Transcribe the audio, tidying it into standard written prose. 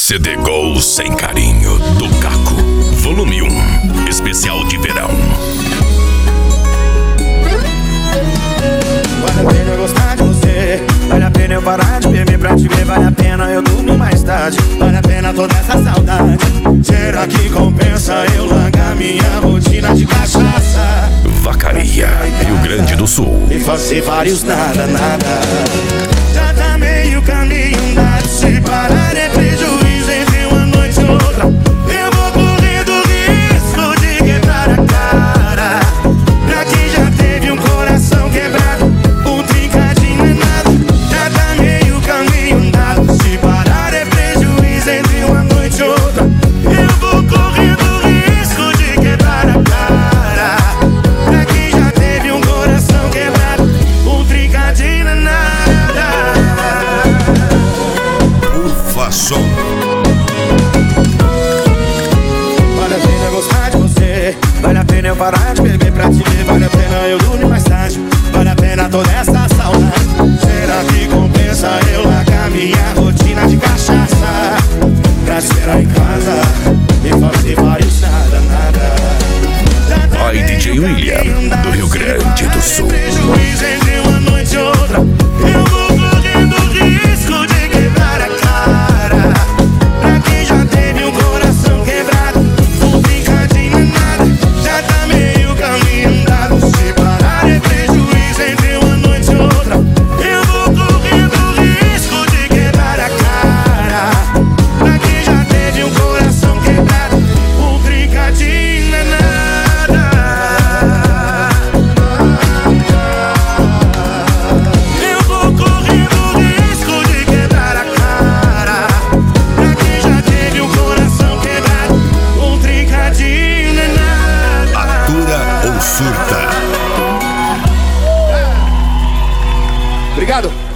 CD Gol Sem Carinho, do Caco. Volume 1, especial de verão. Vale a pena eu gostar de você, vale a pena eu parar de beber pra te ver, vale a pena eu dormir mais tarde, vale a pena toda essa saudade. Será que compensa eu largar minha rotina de cachaça? Vacaria, Rio Grande do Sul. E fazer vários nada, nada. Já tá meio caminho andado, se parar é prejuízo entre uma noite e outra. Eu vou correndo risco de quebrar a cara. Pra quem já teve um coração quebrado, um trincadinho é nada. Já tá meio caminho andado, se parar é prejuízo entre uma noite e outra. Eu vou correndo risco de quebrar a cara. Pra quem já teve um coração quebrado, um trincadinho é nada. Som. Vale a pena gostar de você, vale a pena eu parar de beber pra te ver, vale a pena eu dormir mais tarde, vale a pena toda essa saudade. Será que compensa eu largar minha rotina de cachaça pra esperar em casa e fazer vários nada, nada? Oi, DJ William, do Rio Grande do Sul. Prejuízo entre uma noite e outra. Eu vou correndo risco de quebrar a cara. Pra quem já teve um coração quebrado, um brincadinho é nada. Já tá meio caminho andado, se parar é prejuízo entre uma noite e outra. Eu vou correndo risco de quebrar a cara. Pra quem já teve um coração quebrado, um brincadinho é nada. Eu vou correndo risco de quebrar a cara. Pra quem já teve um coração quebrado, um trincadinho não é nada. Atura ou surta? Obrigado.